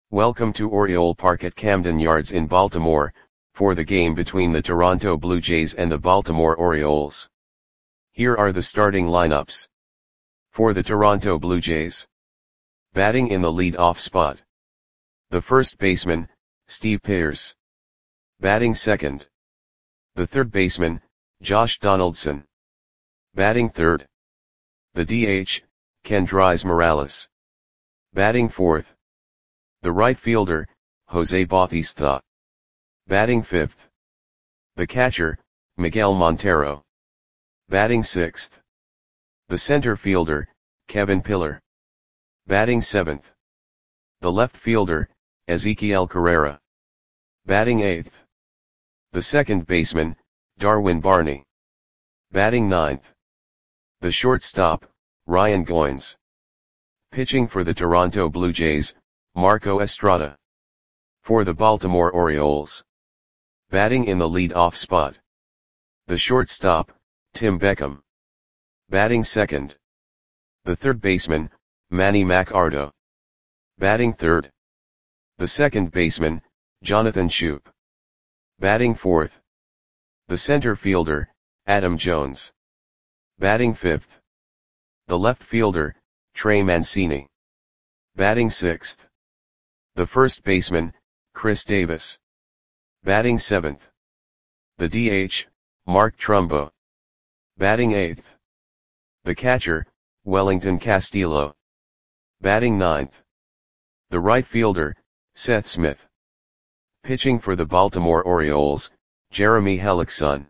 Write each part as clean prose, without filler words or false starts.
Welcome to Oriole Park at Camden Yards in Baltimore, for the game between the Toronto Blue Jays and the Baltimore Orioles. Here are the starting lineups. For the Toronto Blue Jays. Batting in the lead-off spot. The first baseman, Steve Pearce. Batting second. The third baseman, Josh Donaldson. Batting third. The DH, Kendrys Morales. Batting fourth. The right fielder, Jose Bautista. Batting fifth. The catcher, Miguel Montero. Batting sixth. The center fielder, Kevin Pillar. Batting seventh. The left fielder, Ezequiel Carrera. Batting eighth. The second baseman, Darwin Barney. Batting ninth. The shortstop, Ryan Goins. Pitching for the Toronto Blue Jays, Marco Estrada. For the Baltimore Orioles. Batting in the lead-off spot. The shortstop, Tim Beckham. Batting second. The third baseman, Manny Machado. Batting third. The second baseman, Jonathan Schoop. Batting fourth. The center fielder, Adam Jones. Batting fifth. The left fielder, Trey Mancini. Batting sixth. The first baseman, Chris Davis. Batting seventh. The DH, Mark Trumbo. Batting eighth. The catcher, Wellington Castillo. Batting ninth. The right fielder, Seth Smith. Pitching for the Baltimore Orioles, Jeremy Hellickson.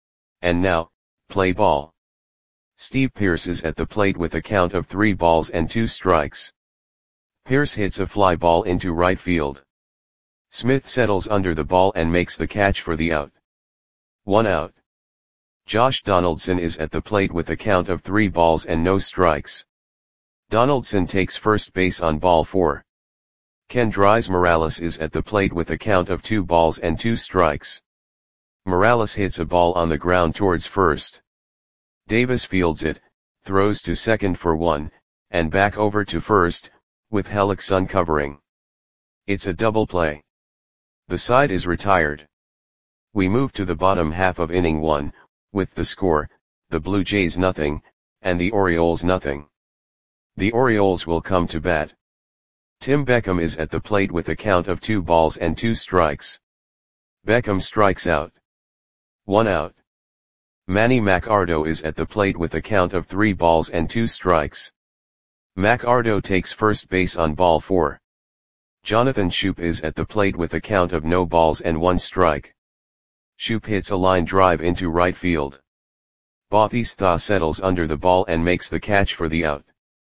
And now, play ball. Steve Pearce is at the plate with a count of 3 balls and 2 strikes. Pearce hits a fly ball into right field. Smith settles under the ball and makes the catch for the out. 1 out. Josh Donaldson is at the plate with a count of 3 balls and no strikes. Donaldson takes first base on ball 4. Kendrys Morales is at the plate with a count of 2 balls and 2 strikes. Morales hits a ball on the ground towards first. Davis fields it, throws to second for 1, and back over to first, with Hellickson covering. It's a double play. The side is retired. We move to the bottom half of inning 1, with the score, the Blue Jays nothing, and the Orioles nothing. The Orioles will come to bat. Tim Beckham is at the plate with a count of 2 balls and 2 strikes. Beckham strikes out. 1 out. Manny Machado is at the plate with a count of 3 balls and 2 strikes. Machado takes first base on ball 4. Jonathan Schoop is at the plate with a count of no balls and 1 strike. Schoop hits a line drive into right field. Bautista settles under the ball and makes the catch for the out.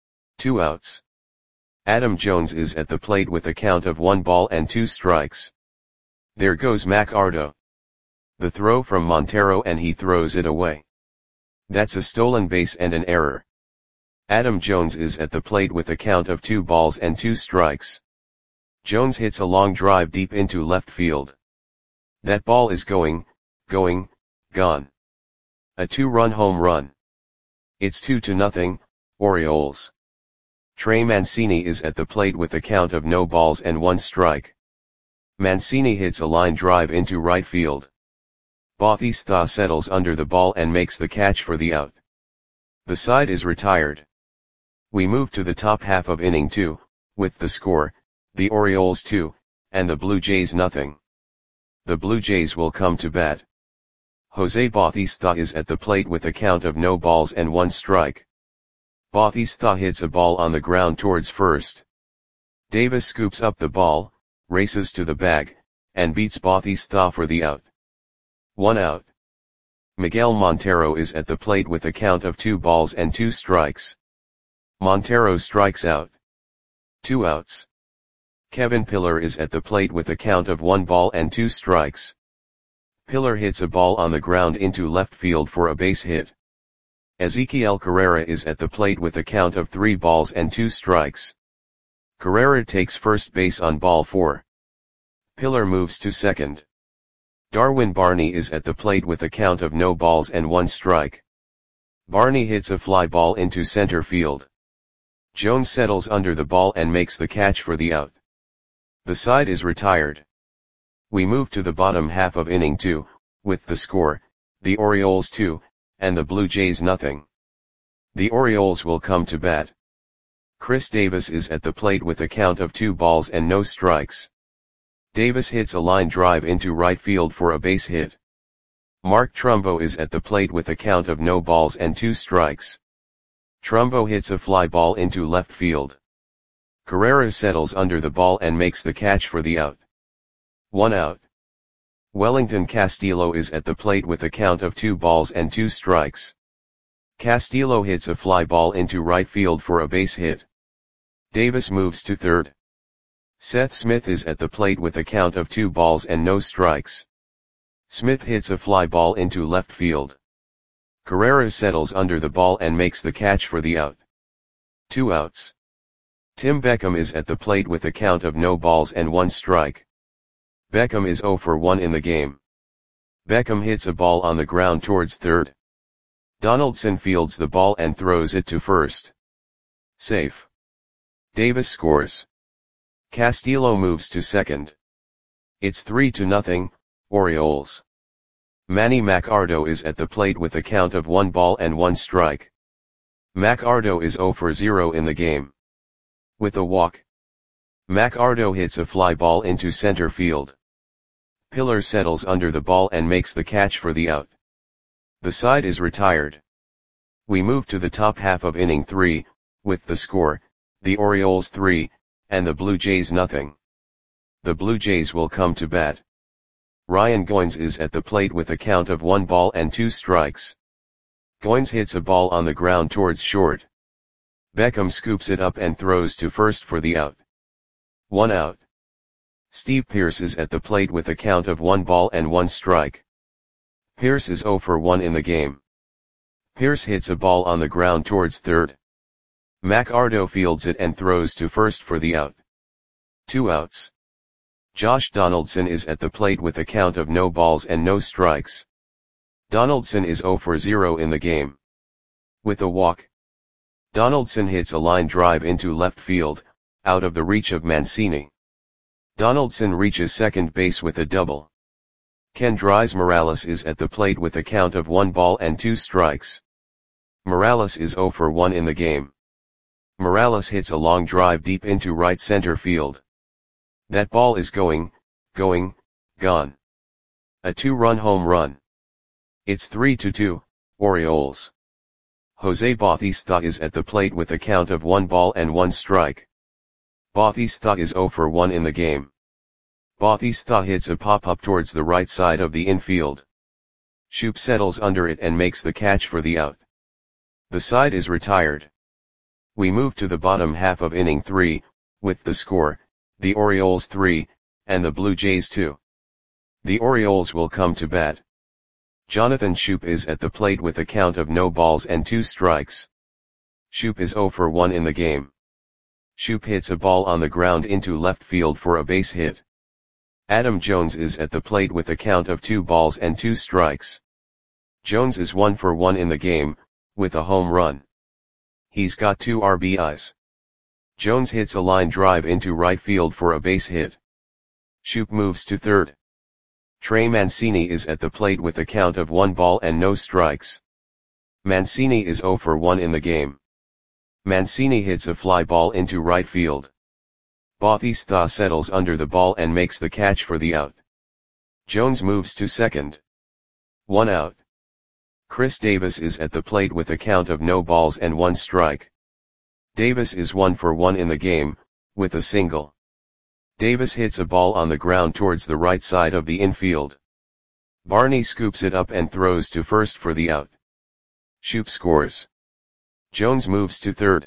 2 outs. Adam Jones is at the plate with a count of 1 ball and 2 strikes. There goes Machado. The throw from Montero and he throws it away. That's a stolen base and an error. Adam Jones is at the plate with a count of 2 balls and 2 strikes. Jones hits a long drive deep into left field. That ball is gone. A 2-run home run. It's 2-0, Orioles. Trey Mancini is at the plate with a count of no balls and 1 strike. Mancini hits a line drive into right field. Bautista settles under the ball and makes the catch for the out. The side is retired. We move to the top half of inning 2, with the score, the Orioles 2, and the Blue Jays nothing. The Blue Jays will come to bat. Jose Bautista is at the plate with a count of no balls and 1 strike. Bautista hits a ball on the ground towards first. Davis scoops up the ball, races to the bag, and beats Bautista for the out. 1 out. Miguel Montero is at the plate with a count of 2 balls and 2 strikes. Montero strikes out. 2 outs. Kevin Pillar is at the plate with a count of 1 ball and 2 strikes. Pillar hits a ball on the ground into left field for a base hit. Ezequiel Carrera is at the plate with a count of 3 balls and 2 strikes. Carrera takes first base on ball 4. Pillar moves to second. Darwin Barney is at the plate with a count of no balls and 1 strike. Barney hits a fly ball into center field. Jones settles under the ball and makes the catch for the out. The side is retired. We move to the bottom half of inning 2, with the score, the Orioles 2, and the Blue Jays nothing. The Orioles will come to bat. Chris Davis is at the plate with a count of 2 balls and no strikes. Davis hits a line drive into right field for a base hit. Mark Trumbo is at the plate with a count of no balls and 2 strikes. Trumbo hits a fly ball into left field. Carrera settles under the ball and makes the catch for the out. 1 out. Wellington Castillo is at the plate with a count of 2 balls and 2 strikes. Castillo hits a fly ball into right field for a base hit. Davis moves to third. Seth Smith is at the plate with a count of 2 balls and no strikes. Smith hits a fly ball into left field. Carrera settles under the ball and makes the catch for the out. 2 outs. Tim Beckham is at the plate with a count of no balls and 1 strike. Beckham is 0 for 1 in the game. Beckham hits a ball on the ground towards third. Donaldson fields the ball and throws it to first. Safe. Davis scores. Castillo moves to second. It's 3-0, Orioles. Manny Machado is at the plate with a count of 1 ball and 1 strike. Machado is 0 for 0 in the game. With a walk, Machado hits a fly ball into center field. Pillar settles under the ball and makes the catch for the out. The side is retired. We move to the top half of inning 3, with the score, the Orioles 3, and the Blue Jays nothing. The Blue Jays will come to bat. Ryan Goins is at the plate with a count of 1 ball and 2 strikes. Goins hits a ball on the ground towards short. Beckham scoops it up and throws to first for the out. 1 out. Steve Pearce is at the plate with a count of 1 ball and 1 strike. Pearce is 0 for 1 in the game. Pearce hits a ball on the ground towards third. Machado fields it and throws to first for the out. 2 outs. Josh Donaldson is at the plate with a count of no balls and no strikes. Donaldson is 0 for 0 in the game. With a walk, Donaldson hits a line drive into left field, out of the reach of Mancini. Donaldson reaches second base with a double. Kendrys Morales is at the plate with a count of 1 ball and 2 strikes. Morales is 0 for 1 in the game. Morales hits a long drive deep into right center field. That ball is gone. A 2-run home run. It's 3-2, Orioles. Jose Bautista is at the plate with a count of 1 ball and 1 strike. Bautista is 0 for 1 in the game. Bautista hits a pop-up towards the right side of the infield. Shoop settles under it and makes the catch for the out. The side is retired. We move to the bottom half of inning 3, with the score, the Orioles 3, and the Blue Jays 2. The Orioles will come to bat. Jonathan Shoop is at the plate with a count of no balls and 2 strikes. Shoop is 0 for 1 in the game. Shoop hits a ball on the ground into left field for a base hit. Adam Jones is at the plate with a count of 2 balls and 2 strikes. Jones is 1 for 1 in the game, with a home run. He's got 2 RBIs. Jones hits a line drive into right field for a base hit. Shoop moves to third. Trey Mancini is at the plate with a count of 1 ball and no strikes. Mancini is 0 for 1 in the game. Mancini hits a fly ball into right field. Bautista settles under the ball and makes the catch for the out. Jones moves to second. 1 out. Chris Davis is at the plate with a count of no balls and 1 strike. Davis is 1 for 1 in the game, with a single. Davis hits a ball on the ground towards the right side of the infield. Barney scoops it up and throws to first for the out. Shoop scores. Jones moves to third.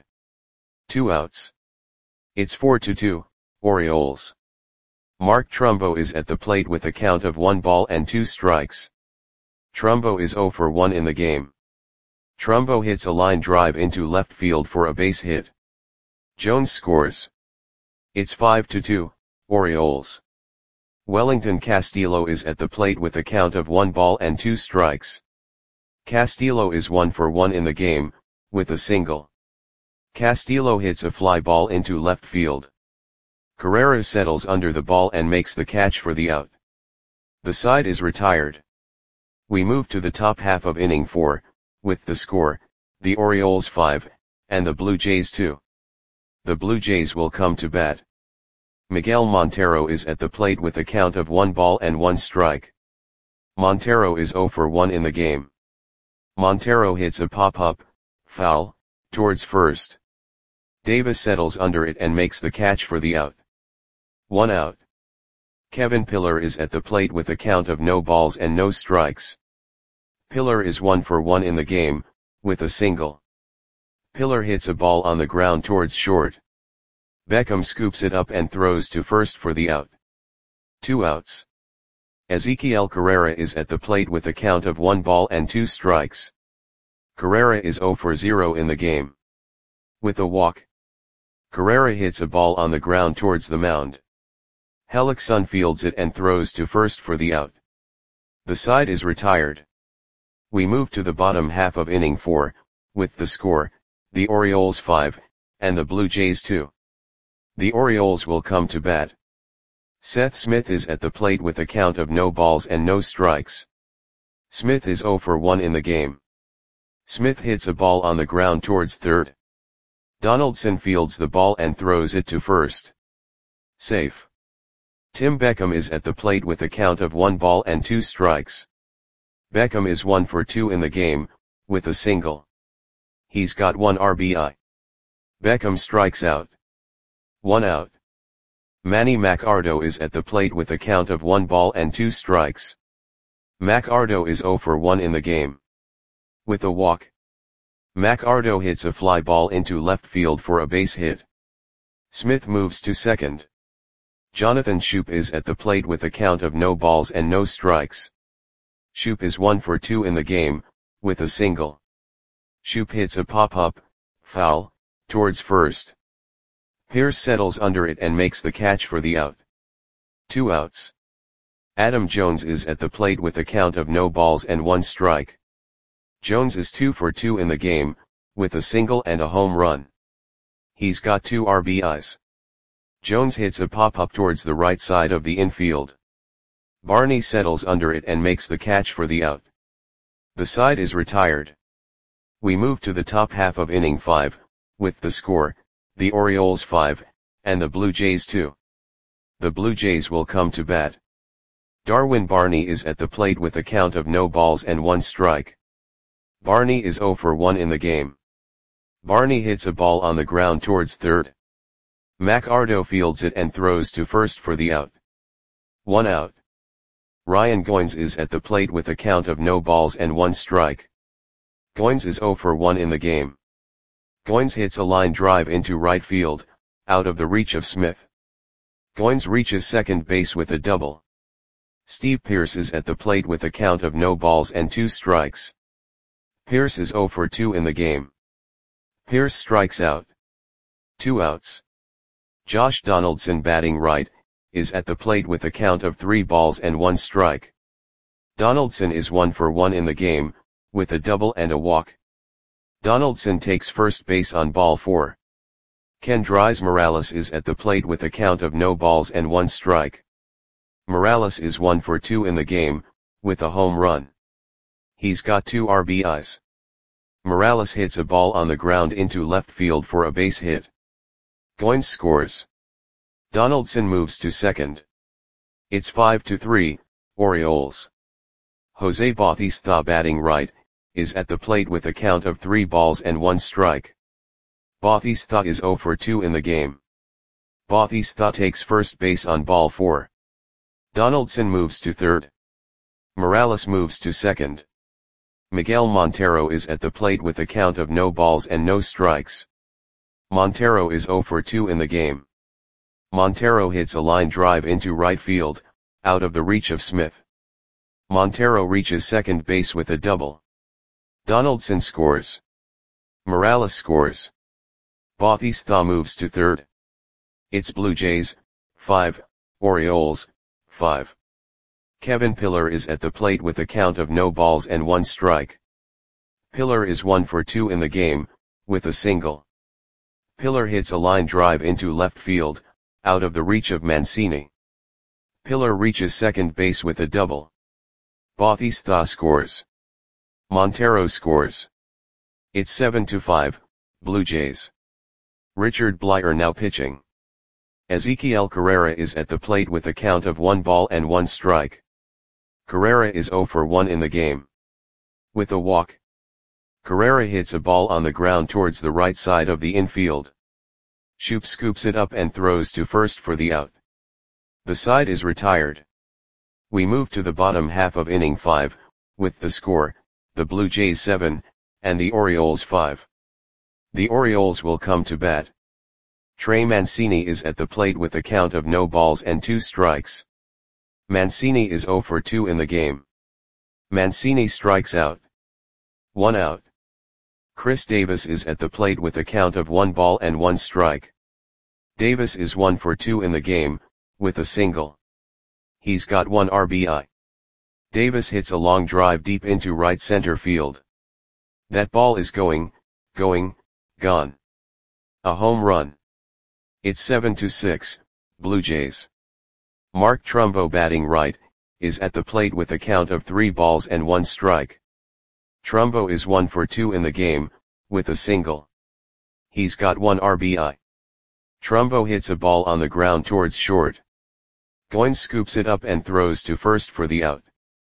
2 outs. It's 4-2, Orioles. Mark Trumbo is at the plate with a count of 1 ball and 2 strikes. Trumbo is 0 for 1 in the game. Trumbo hits a line drive into left field for a base hit. Jones scores. It's 5-2, Orioles. Wellington Castillo is at the plate with a count of 1 ball and 2 strikes. Castillo is 1 for 1 in the game, with a single. Castillo hits a fly ball into left field. Carrera settles under the ball and makes the catch for the out. The side is retired. We move to the top half of inning 4, with the score, the Orioles 5, and the Blue Jays 2. The Blue Jays will come to bat. Miguel Montero is at the plate with a count of 1 ball and 1 strike. Montero is 0 for 1 in the game. Montero hits a pop-up, foul, towards first. Davis settles under it and makes the catch for the out. 1 out. Kevin Pillar is at the plate with a count of no balls and no strikes. Pillar is 1 for 1 in the game, with a single. Pillar hits a ball on the ground towards short. Beckham scoops it up and throws to first for the out. 2 outs. Ezequiel Carrera is at the plate with a count of 1 ball and 2 strikes. Carrera is 0 for 0 in the game. With a walk. Carrera hits a ball on the ground towards the mound. Hellickson fields it and throws to first for the out. The side is retired. We move to the bottom half of inning 4, with the score, the Orioles 5, and the Blue Jays 2. The Orioles will come to bat. Seth Smith is at the plate with a count of no balls and no strikes. Smith is 0 for 1 in the game. Smith hits a ball on the ground towards third. Donaldson fields the ball and throws it to first. Safe. Tim Beckham is at the plate with a count of 1 ball and 2 strikes. Beckham is 1 for 2 in the game, with a single. He's got 1 RBI. Beckham strikes out. 1 out. Manny Machado is at the plate with a count of 1 ball and 2 strikes. Machado is 0 for 1 in the game. With a walk. Machado hits a fly ball into left field for a base hit. Smith moves to second. Jonathan Schoop is at the plate with a count of no balls and no strikes. Schoop is 1 for 2 in the game, with a single. Schoop hits a pop-up, foul, towards first. Pierce settles under it and makes the catch for the out. 2 outs. Adam Jones is at the plate with a count of no balls and 1 strike. Jones is 2 for 2 in the game, with a single and a home run. He's got 2 RBIs. Jones hits a pop-up towards the right side of the infield. Barney settles under it and makes the catch for the out. The side is retired. We move to the top half of inning 5, with the score, the Orioles 5, and the Blue Jays 2. The Blue Jays will come to bat. Darwin Barney is at the plate with a count of no balls and 1 strike. Barney is 0 for 1 in the game. Barney hits a ball on the ground towards third. Machado fields it and throws to first for the out. 1 out. Ryan Goins is at the plate with a count of no balls and 1 strike. Goins is 0 for 1 in the game. Goins hits a line drive into right field, out of the reach of Smith. Goins reaches second base with a double. Steve Pearce is at the plate with a count of no balls and 2 strikes. Pearce is 0 for 2 in the game. Pearce strikes out. 2 outs. Josh Donaldson, batting right, is at the plate with a count of 3 balls and 1 strike. Donaldson is 1 for 1 in the game, with a double and a walk. Donaldson takes first base on ball 4. Kendrys Morales is at the plate with a count of no balls and 1 strike. Morales is 1 for 2 in the game, with a home run. He's got 2 RBIs. Morales hits a ball on the ground into left field for a base hit. Goins scores. Donaldson moves to second. It's 5-3, Orioles. Jose Bautista, batting right, is at the plate with a count of 3 balls and 1 strike. Bautista is 0 for 2 in the game. Bautista takes first base on ball 4. Donaldson moves to third. Morales moves to second. Miguel Montero is at the plate with a count of no balls and no strikes. Montero is 0 for 2 in the game. Montero hits a line drive into right field, out of the reach of Smith. Montero reaches second base with a double. Donaldson scores. Morales scores. Bautista moves to third. It's Blue Jays, 5, Orioles, 5. Kevin Pillar is at the plate with a count of no balls and 1 strike. Pillar is 1 for 2 in the game, with a single. Pillar hits a line drive into left field, out of the reach of Mancini. Pillar reaches second base with a double. Bautista scores. Montero scores. It's 7-5, Blue Jays. Richard Bleier now pitching. Ezequiel Carrera is at the plate with a count of 1-1 strike. Carrera is 0 for 1 in the game. With a walk, Carrera hits a ball on the ground towards the right side of the infield. Shoop scoops it up and throws to first for the out. The side is retired. We move to the bottom half of inning 5, with the score, the Blue Jays 7, and the Orioles 5. The Orioles will come to bat. Trey Mancini is at the plate with a count of no balls and 2 strikes. Mancini is 0 for 2 in the game. Mancini strikes out. 1 out. Chris Davis is at the plate with a count of 1 ball and 1 strike. Davis is 1 for 2 in the game, with a single. He's got 1 RBI. Davis hits a long drive deep into right center field. That ball is going, gone. A home run. It's 7-6, Blue Jays. Mark Trumbo batting right, is at the plate with a count of 3 balls and 1 strike. Trumbo is 1 for 2 in the game, with a single. He's got 1 RBI. Trumbo hits a ball on the ground towards short. Goins scoops it up and throws to first for the out.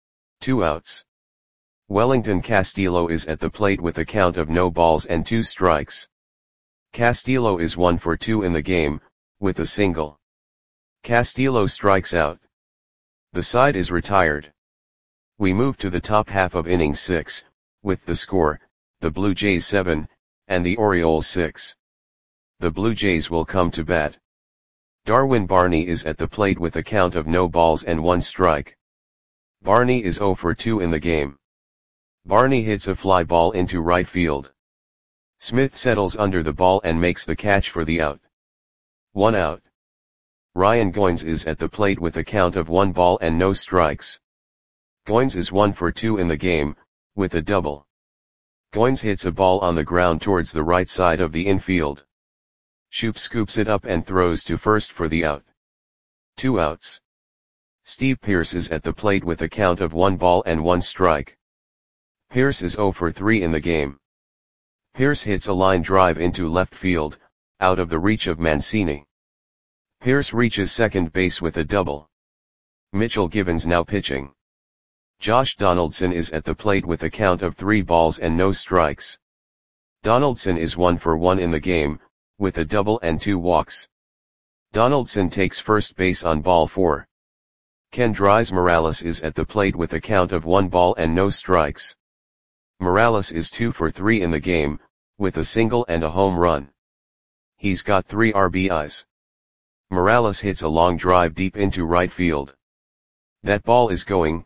2 outs. Wellington Castillo is at the plate with a count of no balls and 2 strikes. Castillo is 1 for 2 in the game, with a single. Castillo strikes out. The side is retired. We move to the top half of inning 6, with the score, the Blue Jays 7, and the Orioles 6. The Blue Jays will come to bat. Darwin Barney is at the plate with a count of no balls and 1 strike. Barney is 0 for 2 in the game. Barney hits a fly ball into right field. Smith settles under the ball and makes the catch for the out. 1 out. Ryan Goins is at the plate with a count of 1 ball and no strikes. Goins is 1 for 2 in the game, with a double. Goins hits a ball on the ground towards the right side of the infield. Shoop scoops it up and throws to first for the out. 2 outs. Steve Pearce is at the plate with a count of 1 ball and 1 strike. Pearce is 0 for 3 in the game. Pearce hits a line drive into left field, out of the reach of Mancini. Pearce reaches second base with a double. Mitchell Givens now pitching. Josh Donaldson is at the plate with a count of 3 balls and no strikes. Donaldson is 1 for 1 in the game, with a double and 2 walks. Donaldson takes first base on ball 4. Kendrys Morales is at the plate with a count of 1 ball and no strikes. Morales is 2 for 3 in the game, with a single and a home run. He's got 3 RBIs. Morales hits a long drive deep into right field. That ball is going,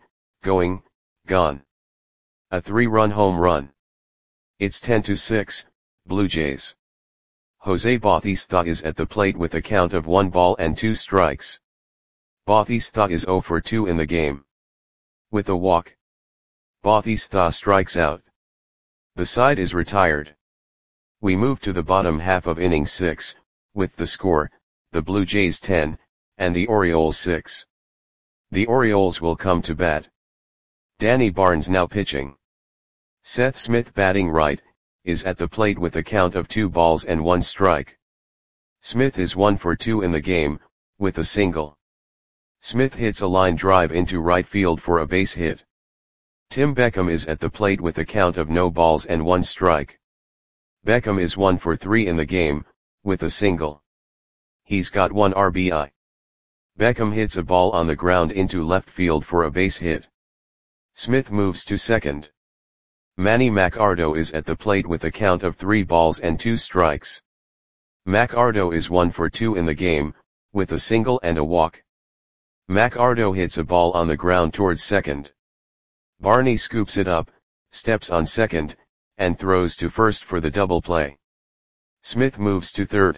gone. A 3-run home run. It's 10-6, Blue Jays. Jose Bautista is at the plate with a count of 1 ball and 2 strikes. Bautista is 0 for 2 in the game. With a walk, Bautista strikes out. The side is retired. We move to the bottom half of inning 6, with the score, the Blue Jays 10, and the Orioles 6. The Orioles will come to bat. Danny Barnes now pitching. Seth Smith batting right, is at the plate with a count of 2 balls and 1 strike. Smith is 1 for 2 in the game, with a single. Smith hits a line drive into right field for a base hit. Tim Beckham is at the plate with a count of no balls and 1 strike. Beckham is 1 for 3 in the game, with a single. He's got 1 RBI. Beckham hits a ball on the ground into left field for a base hit. Smith moves to second. Manny Machado is at the plate with a count of 3 balls and 2 strikes. Machado is 1 for 2 in the game, with a single and a walk. Machado hits a ball on the ground towards second. Barney scoops it up, steps on second, and throws to first for the double play. Smith moves to third.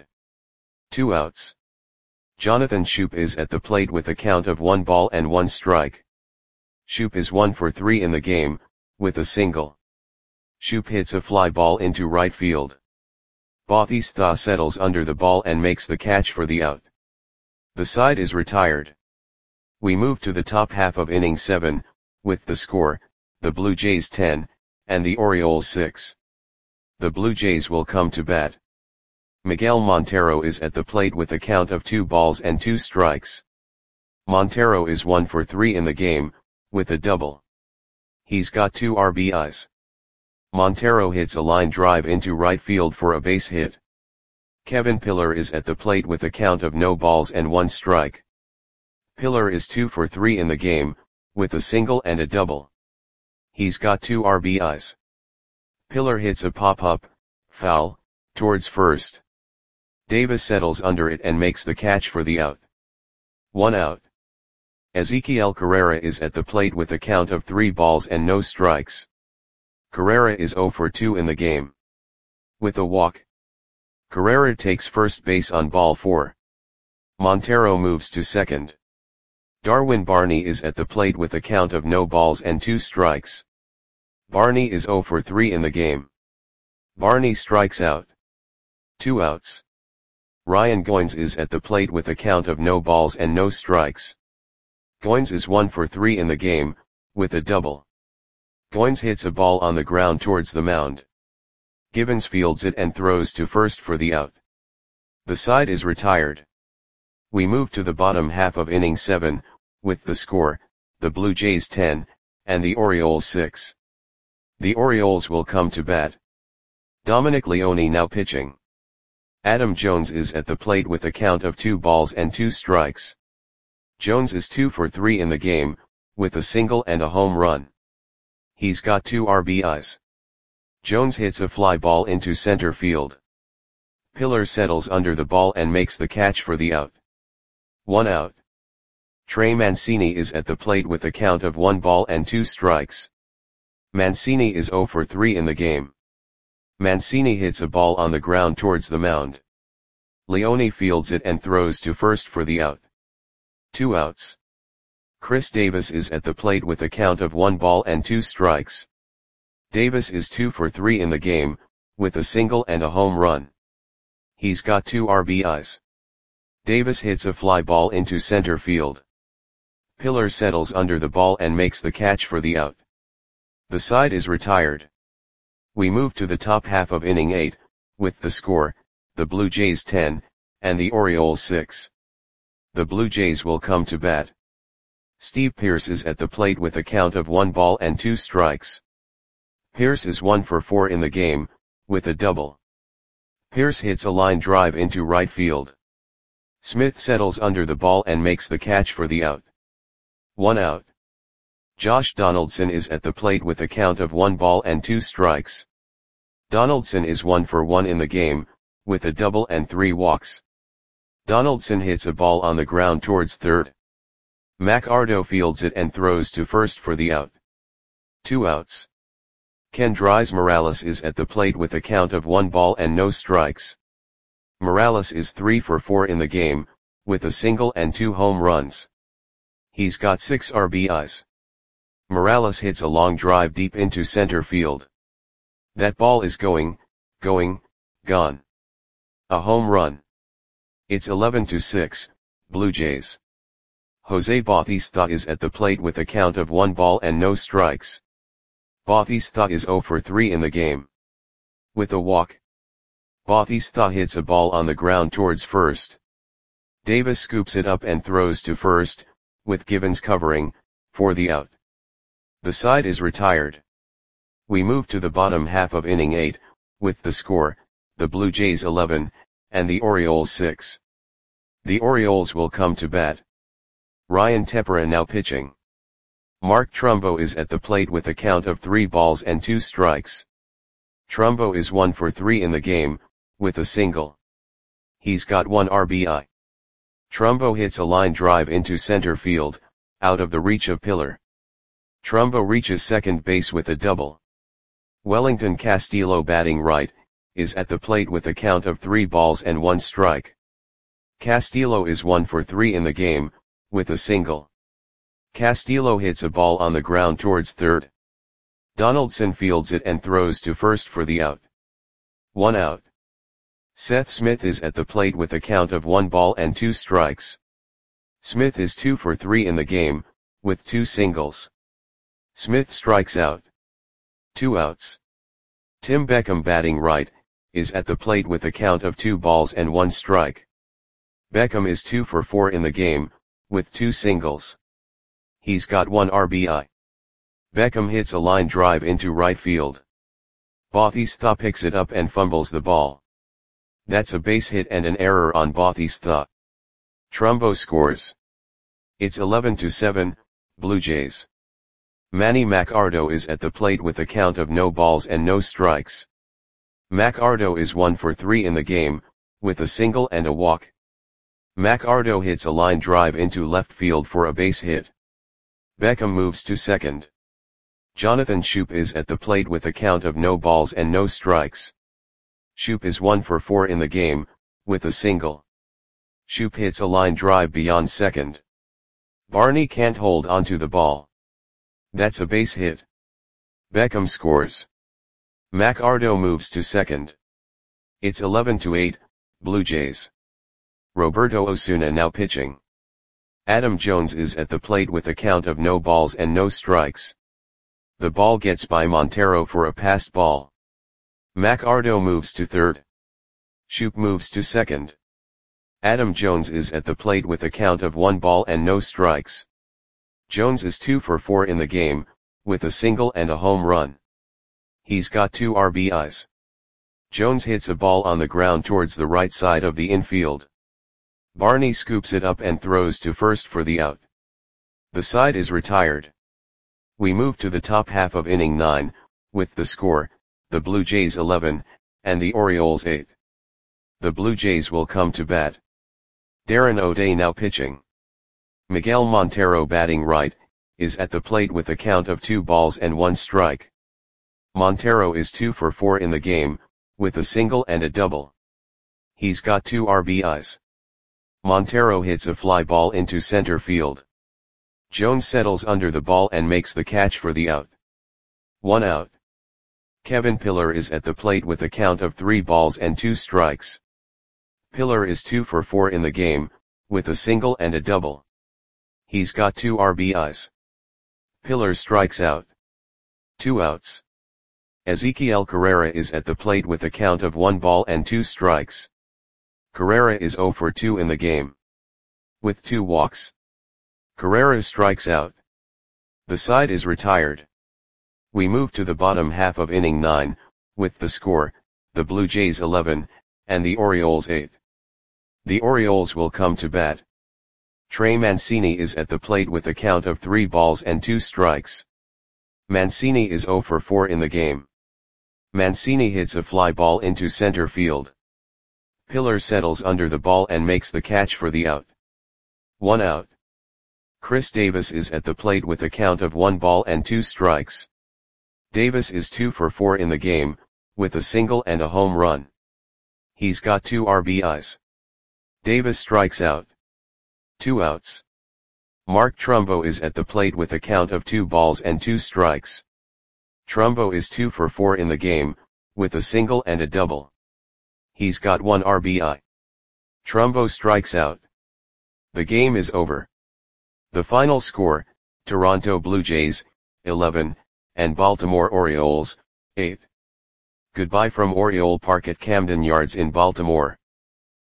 2 outs. Jonathan Schoop is at the plate with a count of 1 ball and 1 strike. Schoop is 1 for 3 in the game, with a single. Schoop hits a fly ball into right field. Bautista settles under the ball and makes the catch for the out. The side is retired. We move to the top half of inning 7, with the score, the Blue Jays 10, and the Orioles 6. The Blue Jays will come to bat. Miguel Montero is at the plate with a count of 2 balls and 2 strikes. Montero is 1 for 3 in the game, with a double. He's got 2 RBIs. Montero hits a line drive into right field for a base hit. Kevin Pillar is at the plate with a count of no balls and 1 strike. Pillar is 2 for 3 in the game, with a single and a double. He's got 2 RBIs. Pillar hits a pop-up, foul, towards first. Davis settles under it and makes the catch for the out. 1 out. Ezequiel Carrera is at the plate with a count of 3 balls and no strikes. Carrera is 0 for 2 in the game. With a walk. Carrera takes first base on ball 4. Montero moves to second. Darwin Barney is at the plate with a count of no balls and 2 strikes. Barney is 0 for 3 in the game. Barney strikes out. 2 outs. Ryan Goins is at the plate with a count of no balls and no strikes. Goins is 1 for 3 in the game, with a double. Goins hits a ball on the ground towards the mound. Givens fields it and throws to first for the out. The side is retired. We move to the bottom half of inning 7, with the score, the Blue Jays 10, and the Orioles 6. The Orioles will come to bat. Dominic Leone now pitching. Adam Jones is at the plate with a count of 2 balls and 2 strikes. Jones is 2 for 3 in the game, with a single and a home run. He's got 2 RBIs. Jones hits a fly ball into center field. Pillar settles under the ball and makes the catch for the out. 1 out. Trey Mancini is at the plate with a count of 1 ball and 2 strikes. Mancini is 0 for 3 in the game. Mancini hits a ball on the ground towards the mound. Leone fields it and throws to first for the out. 2 outs. Chris Davis is at the plate with a count of 1 ball and 2 strikes. Davis is 2 for 3 in the game, with a single and a home run. He's got 2 RBIs. Davis hits a fly ball into center field. Pillar settles under the ball and makes the catch for the out. The side is retired. We move to the top half of inning 8, with the score, the Blue Jays 10, and the Orioles 6. The Blue Jays will come to bat. Steve Pearce is at the plate with a count of 1 ball and 2 strikes. Pearce is 1 for 4 in the game, with a double. Pearce hits a line drive into right field. Smith settles under the ball and makes the catch for the out. 1 out. Josh Donaldson is at the plate with a count of 1 ball and 2 strikes. Donaldson is 1 for 1 in the game, with a double and 3 walks. Donaldson hits a ball on the ground towards third. McArdo fields it and throws to first for the out. 2 outs. Kendrys Morales is at the plate with a count of 1 ball and no strikes. Morales is 3 for 4 in the game, with a single and 2 home runs. He's got 6 RBIs. Morales hits a long drive deep into center field. That ball is gone. A home run. It's 11-6, Blue Jays. Jose Bautista is at the plate with a count of 1 ball and no strikes. Bautista is 0 for 3 in the game. With a walk. Bautista hits a ball on the ground towards first. Davis scoops it up and throws to first, with Givens covering, for the out. The side is retired. We move to the bottom half of inning 8, with the score, the Blue Jays 11, and the Orioles 6. The Orioles will come to bat. Ryan Tepera now pitching. Mark Trumbo is at the plate with a count of 3 balls and 2 strikes. Trumbo is 1 for 3 in the game, with a single. He's got 1 RBI. Trumbo hits a line drive into center field, out of the reach of Pillar. Trumbo reaches second base with a double. Wellington Castillo batting right, is at the plate with a count of 3 balls and 1 strike. Castillo is 1 for 3 in the game, with a single. Castillo hits a ball on the ground towards third. Donaldson fields it and throws to first for the out. 1 out. Seth Smith is at the plate with a count of 1 ball and 2 strikes. Smith is 2 for 3 in the game, with 2 singles. Smith strikes out. 2 outs. Tim Beckham, batting right, is at the plate with a count of 2 balls and 1 strike. Beckham is 2 for 4 in the game, with 2 singles. He's got 1 RBI. Beckham hits a line drive into right field. Bautista picks it up and fumbles the ball. That's a base hit and an error on Bautista. Trumbo scores. It's 11-7, Blue Jays. Manny Machado is at the plate with a count of no balls and no strikes. Machado is 1 for 3 in the game, with a single and a walk. Machado hits a line drive into left field for a base hit. Beckham moves to second. Jonathan Schoop is at the plate with a count of no balls and no strikes. Schoop is 1 for 4 in the game, with a single. Schoop hits a line drive beyond second. Barney can't hold onto the ball. That's a base hit. Beckham scores. Machado moves to second. It's 11-8, Blue Jays. Roberto Osuna now pitching. Adam Jones is at the plate with a count of no balls and no strikes. The ball gets by Montero for a passed ball. Machado moves to third. Schoop moves to second. Adam Jones is at the plate with a count of 1 ball and no strikes. Jones is 2 for 4 in the game, with a single and a home run. He's got 2 RBIs. Jones hits a ball on the ground towards the right side of the infield. Barney scoops it up and throws to first for the out. The side is retired. We move to the top half of inning 9, with the score, the Blue Jays 11, and the Orioles 8. The Blue Jays will come to bat. Darren O'Day now pitching. Miguel Montero, batting right, is at the plate with a count of 2 balls and 1 strike. Montero is 2 for 4 in the game, with a single and a double. He's got 2 RBIs. Montero hits a fly ball into center field. Jones settles under the ball and makes the catch for the out. 1 out. Kevin Pillar is at the plate with a count of 3 balls and 2 strikes. Pillar is 2 for 4 in the game, with a single and a double. He's got 2 RBIs. Pillar strikes out. 2 outs. Ezekiel Carrera is at the plate with a count of 1 ball and 2 strikes. Carrera is 0 for 2 in the game, with 2 walks. Carrera strikes out. The side is retired. We move to the bottom half of inning 9, with the score, the Blue Jays 11, and the Orioles 8. The Orioles will come to bat. Trey Mancini is at the plate with a count of 3 balls and 2 strikes. Mancini is 0 for 4 in the game. Mancini hits a fly ball into center field. Pillar settles under the ball and makes the catch for the out. 1 out. Chris Davis is at the plate with a count of 1 ball and 2 strikes. Davis is 2 for 4 in the game, with a single and a home run. He's got 2 RBIs. Davis strikes out. 2 outs. Mark Trumbo is at the plate with a count of 2 balls and 2 strikes. Trumbo is 2 for 4 in the game, with a single and a double. He's got 1 RBI. Trumbo strikes out. The game is over. The final score, Toronto Blue Jays, 11, and Baltimore Orioles, 8. Goodbye from Oriole Park at Camden Yards in Baltimore.